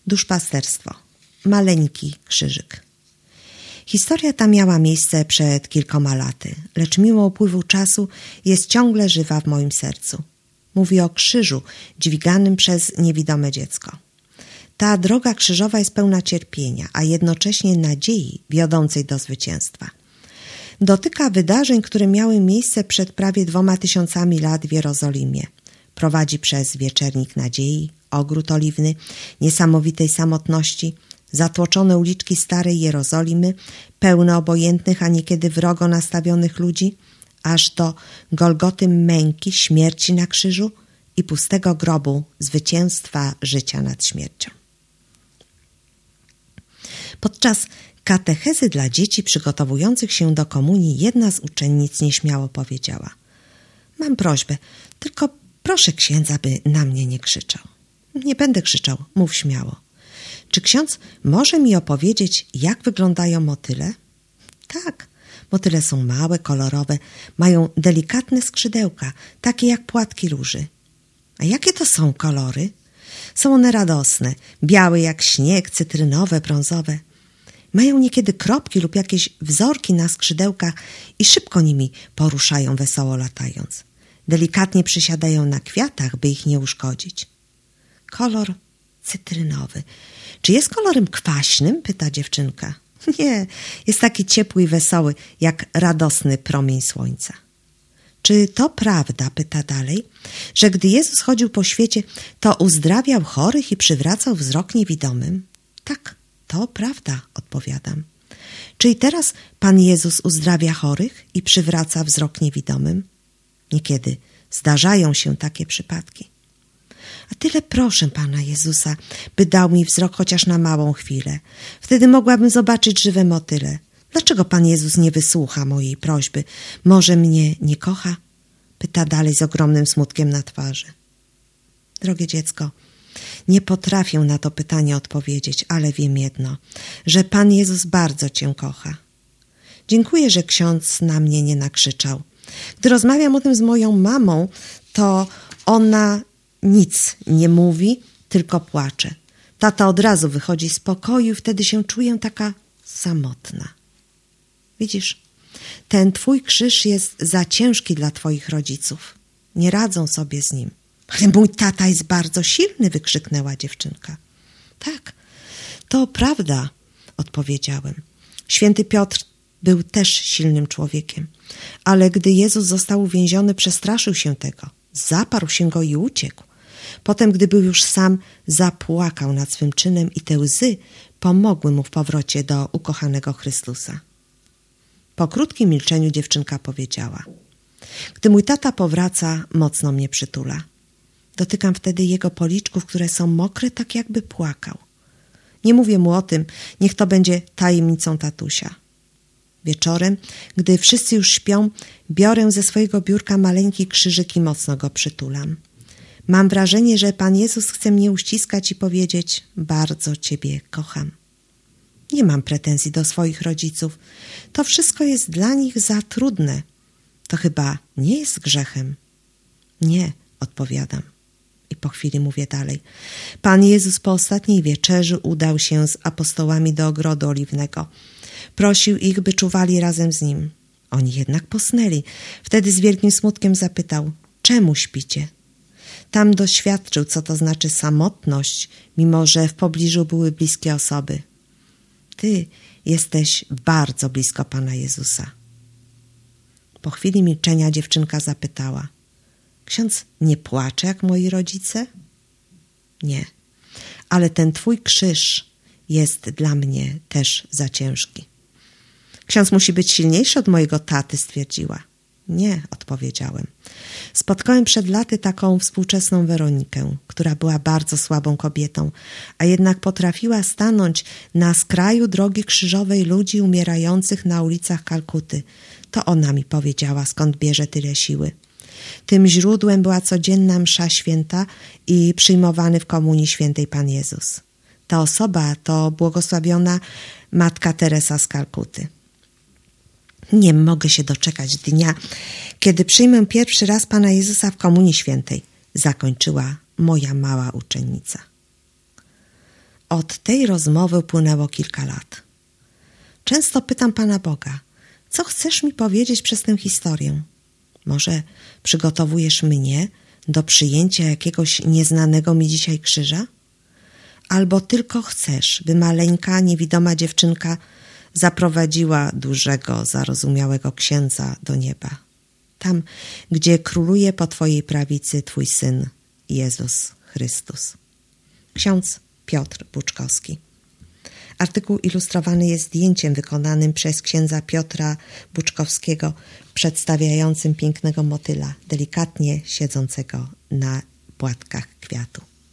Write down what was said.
Duszpasterstwo. Maleńki krzyżyk. Historia ta miała miejsce przed kilkoma laty, lecz mimo upływu czasu jest ciągle żywa w moim sercu. Mówi o krzyżu dźwiganym przez niewidome dziecko. Ta droga krzyżowa jest pełna cierpienia, a jednocześnie nadziei wiodącej do zwycięstwa. Dotyka wydarzeń, które miały miejsce przed prawie 2000 lat w Jerozolimie. Prowadzi przez wieczernik nadziei, ogród oliwny, niesamowitej samotności, zatłoczone uliczki starej Jerozolimy, pełne obojętnych, a niekiedy wrogo nastawionych ludzi, aż do Golgoty męki, śmierci na krzyżu i pustego grobu zwycięstwa życia nad śmiercią. Podczas katechezy dla dzieci przygotowujących się do komunii jedna z uczennic nieśmiało powiedziała: „Mam prośbę, tylko proszę księdza, by na mnie nie krzyczał”. „Nie będę krzyczał, mów śmiało”. „Czy ksiądz może mi opowiedzieć, jak wyglądają motyle?” „Tak, motyle są małe, kolorowe, mają delikatne skrzydełka, takie jak płatki róży”. „A jakie to są kolory?” „Są one radosne, białe jak śnieg, cytrynowe, brązowe. Mają niekiedy kropki lub jakieś wzorki na skrzydełkach i szybko nimi poruszają, wesoło latając. Delikatnie przysiadają na kwiatach, by ich nie uszkodzić”. „Kolor cytrynowy. Czy jest kolorem kwaśnym?” pyta dziewczynka. „Nie, jest taki ciepły i wesoły, jak radosny promień słońca”. „Czy to prawda”, pyta dalej, „że gdy Jezus chodził po świecie, to uzdrawiał chorych i przywracał wzrok niewidomym?” „Tak, to prawda”, odpowiadam. „Czy i teraz Pan Jezus uzdrawia chorych i przywraca wzrok niewidomym?” „Niekiedy zdarzają się takie przypadki”. „A tyle proszę Pana Jezusa, by dał mi wzrok chociaż na małą chwilę. Wtedy mogłabym zobaczyć żywe motyle. Dlaczego Pan Jezus nie wysłucha mojej prośby? Może mnie nie kocha?” pyta dalej z ogromnym smutkiem na twarzy. Drogie dziecko, nie potrafię na to pytanie odpowiedzieć, ale wiem jedno, że Pan Jezus bardzo Cię kocha. Dziękuję, że ksiądz na mnie nie nakrzyczał. Gdy rozmawiam o tym z moją mamą, to ona nic nie mówi, tylko płacze. Tata od razu wychodzi z pokoju i wtedy się czuję taka samotna. Widzisz, ten Twój krzyż jest za ciężki dla Twoich rodziców. Nie radzą sobie z nim. „Ale mój tata jest bardzo silny”, wykrzyknęła dziewczynka. „Tak, to prawda”, odpowiedziałem. Święty Piotr był też silnym człowiekiem, ale gdy Jezus został uwięziony, przestraszył się tego. Zaparł się go i uciekł. Potem, gdy był już sam, zapłakał nad swym czynem i te łzy pomogły mu w powrocie do ukochanego Chrystusa. Po krótkim milczeniu dziewczynka powiedziała: „Gdy mój tata powraca, mocno mnie przytula. Dotykam wtedy jego policzków, które są mokre, tak jakby płakał. Nie mówię mu o tym, niech to będzie tajemnicą tatusia. Wieczorem, gdy wszyscy już śpią, biorę ze swojego biurka maleńki krzyżyk i mocno go przytulam. Mam wrażenie, że Pan Jezus chce mnie uściskać i powiedzieć: bardzo Ciebie kocham. Nie mam pretensji do swoich rodziców. To wszystko jest dla nich za trudne. To chyba nie jest grzechem”. „Nie”, odpowiadam. I po chwili mówię dalej. Pan Jezus po ostatniej wieczerzy udał się z apostołami do ogrodu oliwnego. Prosił ich, by czuwali razem z nim. Oni jednak posnęli. Wtedy z wielkim smutkiem zapytał: „Czemu śpicie?” Tam doświadczył, co to znaczy samotność, mimo że w pobliżu były bliskie osoby. „Ty jesteś bardzo blisko Pana Jezusa”. Po chwili milczenia dziewczynka zapytała: „Ksiądz nie płacze jak moi rodzice?” „Nie, ale ten Twój krzyż jest dla mnie też za ciężki”. „Ksiądz musi być silniejszy od mojego taty”, stwierdziła. „Nie”, odpowiedziałem. Spotkałem przed laty taką współczesną Weronikę, która była bardzo słabą kobietą, a jednak potrafiła stanąć na skraju drogi krzyżowej ludzi umierających na ulicach Kalkuty. To ona mi powiedziała, skąd bierze tyle siły. Tym źródłem była codzienna msza święta i przyjmowany w komunii świętej Pan Jezus. Ta osoba to błogosławiona Matka Teresa z Kalkuty. „Nie mogę się doczekać dnia, kiedy przyjmę pierwszy raz Pana Jezusa w komunii świętej”, zakończyła moja mała uczennica. Od tej rozmowy upłynęło kilka lat. Często pytam Pana Boga, co chcesz mi powiedzieć przez tę historię? Może przygotowujesz mnie do przyjęcia jakiegoś nieznanego mi dzisiaj krzyża? Albo tylko chcesz, by maleńka, niewidoma dziewczynka zaprowadziła dużego, zarozumiałego księdza do nieba. Tam, gdzie króluje po Twojej prawicy Twój Syn, Jezus Chrystus. Ksiądz Piotr Buczkowski. Artykuł ilustrowany jest zdjęciem wykonanym przez księdza Piotra Buczkowskiego, przedstawiającym pięknego motyla, delikatnie siedzącego na płatkach kwiatu.